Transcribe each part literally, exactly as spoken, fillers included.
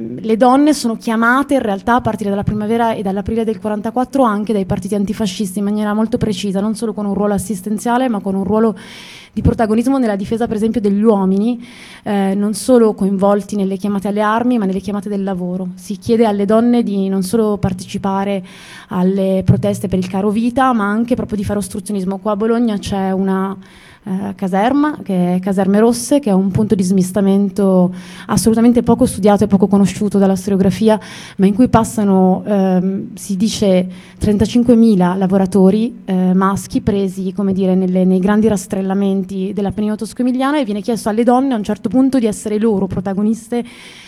le donne sono chiamate in realtà a partire dalla primavera e dall'aprile del quarantaquattro anche dai partiti antifascisti in maniera molto precisa, non solo con un ruolo assistenziale ma con un ruolo di protagonismo nella difesa per esempio degli uomini, eh, non solo coinvolti nelle chiamate alle armi ma nelle chiamate del lavoro. Si chiede alle donne di non solo partecipare alle proteste per il caro vita ma anche proprio di fare ostruzionismo. Qua a Bologna c'è una Eh, caserma, che è Caserme Rosse, che è un punto di smistamento assolutamente poco studiato e poco conosciuto dalla storiografia, ma in cui passano, ehm, si dice, trentacinquemila lavoratori eh, maschi presi, come dire, nelle, nei grandi rastrellamenti dell'Appennino tosco-emiliano, e viene chiesto alle donne a un certo punto di essere loro protagoniste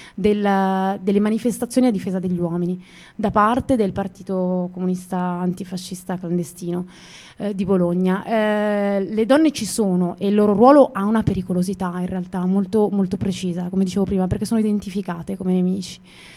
Del, delle manifestazioni a difesa degli uomini da parte del Partito Comunista Antifascista Clandestino eh, di Bologna. Eh, le donne ci sono e il loro ruolo ha una pericolosità in realtà molto, molto precisa, come dicevo prima, perché sono identificate come nemici.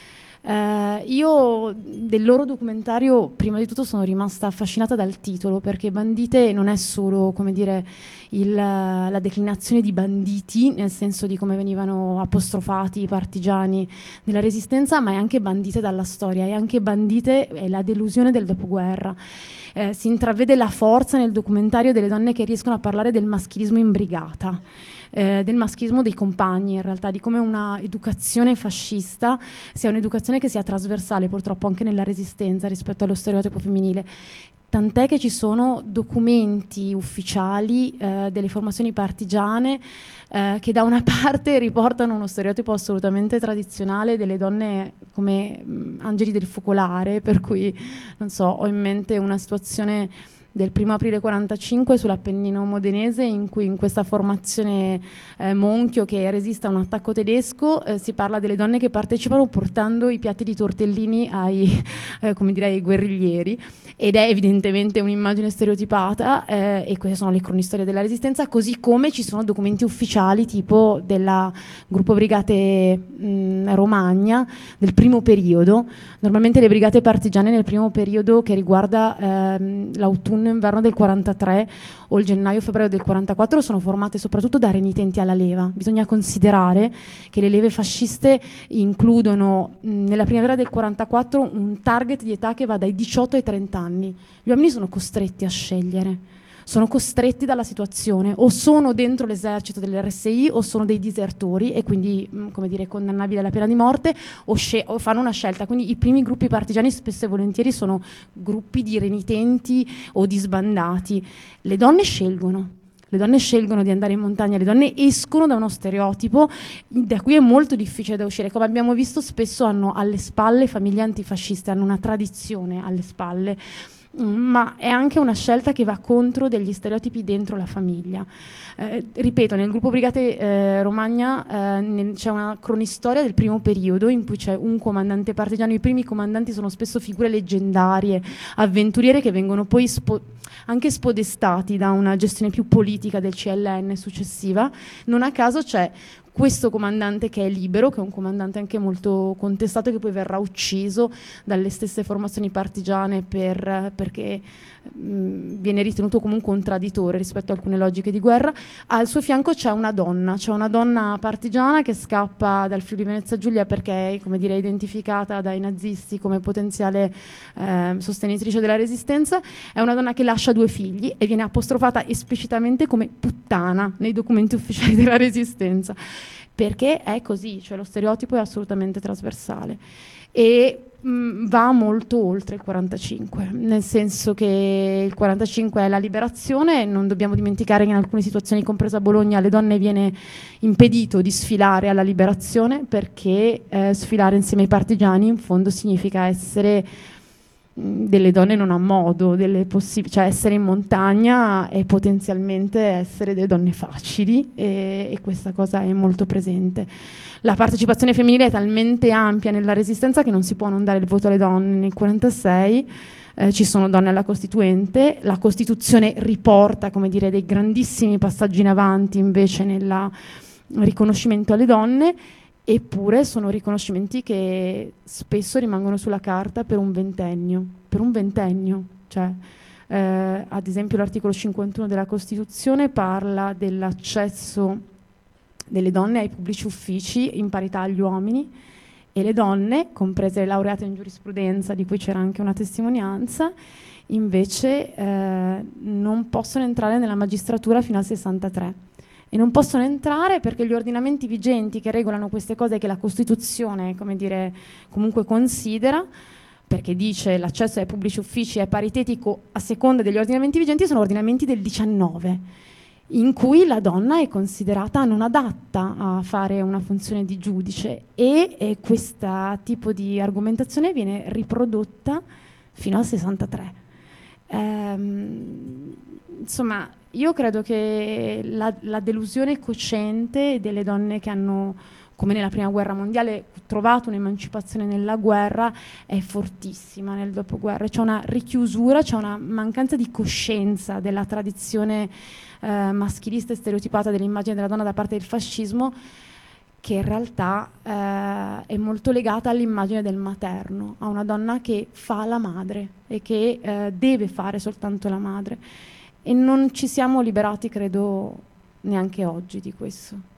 Eh, io del loro documentario prima di tutto sono rimasta affascinata dal titolo, perché Bandite non è solo, come dire, il, la declinazione di banditi, nel senso di come venivano apostrofati i partigiani della Resistenza, ma è anche bandite dalla storia, è anche bandite, è la delusione del dopoguerra. Eh, si intravede la forza nel documentario delle donne che riescono a parlare del maschilismo in brigata, eh, del maschilismo dei compagni, in realtà, di come una educazione fascista sia un'educazione che sia trasversale purtroppo anche nella Resistenza rispetto allo stereotipo femminile. Tant'è che ci sono documenti ufficiali eh, delle formazioni partigiane eh, che da una parte riportano uno stereotipo assolutamente tradizionale delle donne come mh, angeli del focolare, per cui, non so, ho in mente una situazione del primo aprile quarantacinque sull'Appennino modenese, in cui in questa formazione eh, Monchio che resiste a un attacco tedesco eh, si parla delle donne che partecipano portando i piatti di tortellini ai, eh, come dire, ai guerriglieri, ed è evidentemente un'immagine stereotipata eh, e queste sono le cronistorie della Resistenza, così come ci sono documenti ufficiali tipo del gruppo Brigate mh, Romagna del primo periodo. Normalmente le brigate partigiane nel primo periodo, che riguarda ehm, l'autunno inverno del quarantatré o il gennaio-febbraio del quarantaquattro, sono formate soprattutto da renitenti alla leva. Bisogna considerare che le leve fasciste includono mh, nella primavera del quarantaquattro un target di età che va dai diciotto ai trenta anni. Gli uomini sono costretti a scegliere, sono costretti dalla situazione, o sono dentro l'esercito dell'R S I o sono dei disertori e quindi mh, come dire, condannabili alla pena di morte, o, sce- o fanno una scelta. Quindi i primi gruppi partigiani spesso e volentieri sono gruppi di renitenti o di sbandati. Le donne scelgono. Le donne scelgono di andare in montagna, le donne escono da uno stereotipo da cui è molto difficile da uscire. Come abbiamo visto, spesso hanno alle spalle famiglie antifasciste, hanno una tradizione alle spalle, ma è anche una scelta che va contro degli stereotipi dentro la famiglia. Eh, ripeto, nel gruppo Brigate eh, Romagna eh, nel, c'è una cronistoria del primo periodo in cui c'è un comandante partigiano. I primi comandanti sono spesso figure leggendarie, avventuriere, che vengono poi spo- anche spodestati da una gestione più politica del C L N successiva. Non a caso c'è questo comandante che è libero, che è un comandante anche molto contestato, che poi verrà ucciso dalle stesse formazioni partigiane per, perché mh, viene ritenuto comunque un traditore rispetto a alcune logiche di guerra. Al suo fianco c'è una donna, c'è una donna partigiana che scappa dal Friuli Venezia Giulia perché è, come dire, identificata dai nazisti come potenziale eh, sostenitrice della Resistenza. È una donna che lascia due figli e viene apostrofata esplicitamente come puttana nei documenti ufficiali della Resistenza, perché è così, cioè lo stereotipo è assolutamente trasversale e mh, va molto oltre il quarantacinque, nel senso che il quarantacinque è la liberazione. Non dobbiamo dimenticare che in alcune situazioni, compresa Bologna, alle donne viene impedito di sfilare alla liberazione, perché eh, sfilare insieme ai partigiani in fondo significa essere delle donne non a modo, delle possi- cioè essere in montagna e potenzialmente essere delle donne facili, e, e questa cosa è molto presente. La partecipazione femminile è talmente ampia nella Resistenza che non si può non dare il voto alle donne. Nel quarantasei eh, ci sono donne alla Costituente, la Costituzione riporta, come dire, dei grandissimi passaggi in avanti invece nel riconoscimento alle donne. Eppure sono riconoscimenti che spesso rimangono sulla carta per un ventennio, per un ventennio, cioè eh, ad esempio l'articolo cinquantuno della Costituzione parla dell'accesso delle donne ai pubblici uffici in parità agli uomini, e le donne, comprese le laureate in giurisprudenza, di cui c'era anche una testimonianza, invece eh, non possono entrare nella magistratura fino al sessantatré. E non possono entrare perché gli ordinamenti vigenti che regolano queste cose, che la Costituzione, come dire, comunque considera, perché dice l'accesso ai pubblici uffici è paritetico a seconda degli ordinamenti vigenti, sono ordinamenti del diciannove, in cui la donna è considerata non adatta a fare una funzione di giudice, e, e questo tipo di argomentazione viene riprodotta fino al sessantatré. Ehm, insomma, io credo che la, la delusione cosciente delle donne che hanno, come nella prima guerra mondiale, trovato un'emancipazione nella guerra, è fortissima nel dopoguerra. C'è una richiusura, c'è una mancanza di coscienza della tradizione eh, maschilista e stereotipata dell'immagine della donna da parte del fascismo, che in realtà eh, è molto legata all'immagine del materno, a una donna che fa la madre e che eh, deve fare soltanto la madre. E non ci siamo liberati, credo, neanche oggi di questo.